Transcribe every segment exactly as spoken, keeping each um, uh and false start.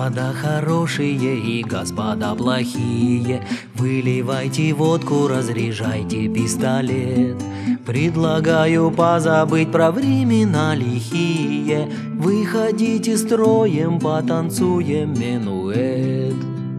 Господа хорошие и господа плохие, выливайте водку, разряжайте пистолет. Предлагаю позабыть про времена лихие, выходите строем, потанцуем минуэт.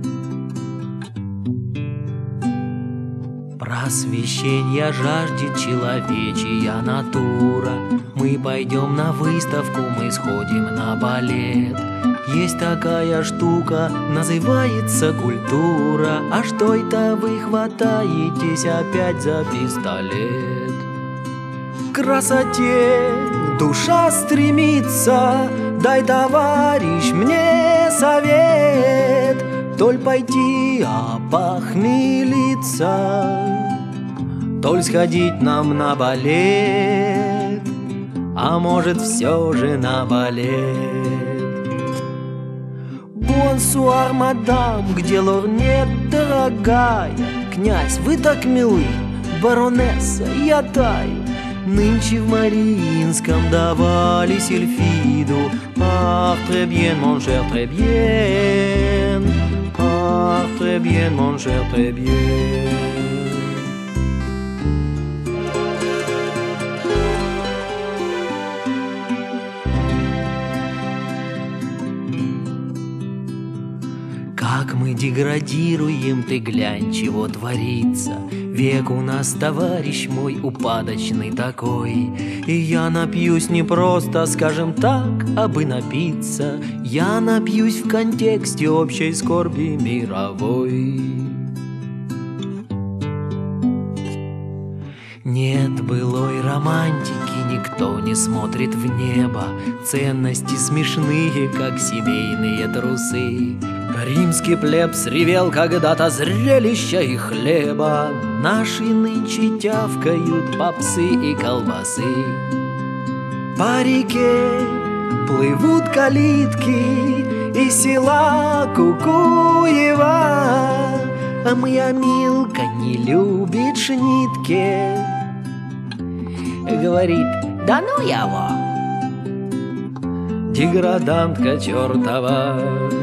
Просвещенья жаждет человечья натура. Мы пойдем на выставку, мы сходим на балет. Есть такая штука, называется культура. А что это вы хватаетесь опять за пистолет? К красоте душа стремится, дай, товарищ, мне совет. Толь пойти опохмелиться, толь сходить нам на балет, а может все же на балет. Бонсуар, мадам, где лорнет, дорогая? Князь, вы так милы, баронесса, я таю. Нынче в Мариинском давали сильфиду. Ах, très bien, mon cher, très bien. Ах, très bien, mon cher, très bien. Как мы деградируем, ты глянь, чего творится. Век у нас, товарищ мой, упадочный такой. И я напьюсь не просто, скажем так, а бы напиться. Я напьюсь в контексте общей скорби мировой. Нет былой романтики, никто не смотрит в небо. Ценности смешные, как семейные трусы. Римский плебс ревел когда-то зрелища и хлеба. Наши нынче тявкают попсы и колбасы. По реке плывут калитки из села Кукуева. А моя Милка не любит шнитки. Говорит, да ну его, деградантка чертова.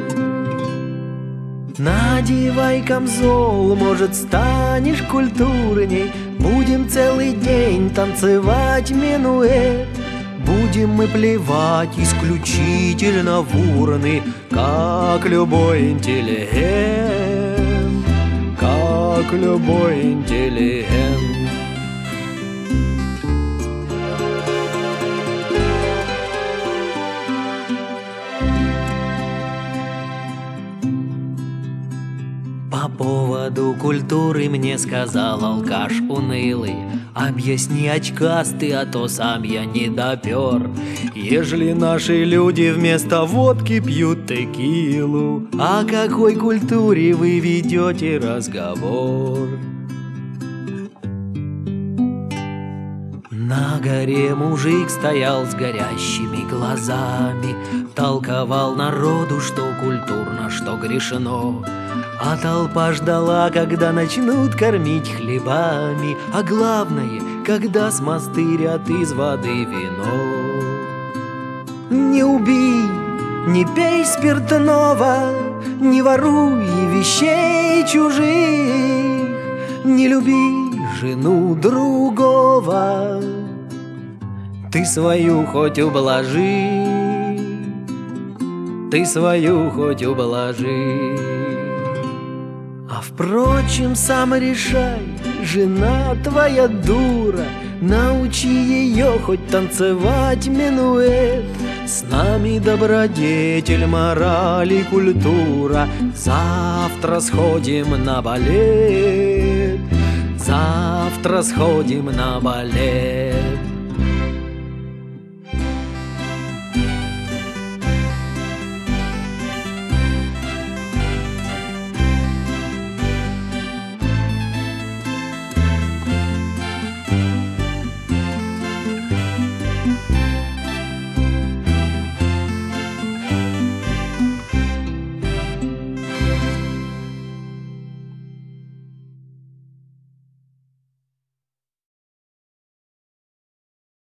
Надевай камзол, может, станешь культурней. Будем целый день танцевать минуэт. Будем мы плевать исключительно в урны, как любой интеллигент, как любой интеллигент. По поводу культуры мне сказал алкаш унылый: объясни, очкастый, а то сам я не допер. Ежели наши люди вместо водки пьют текилу, о какой культуре вы ведете разговор? На горе мужик стоял с горящими глазами, толковал народу, что культурно, что грешно. А толпа ждала, когда начнут кормить хлебами, а главное, когда смастырят из воды вино. Не убей, не пей спиртного, не воруй вещей чужих, не люби жену другого, ты свою хоть ублажи, ты свою хоть ублажи. А впрочем, сам решай, жена твоя дура, научи ее хоть танцевать минуэт. С нами добродетель, мораль и культура. Завтра сходим на балет, завтра сходим на балет.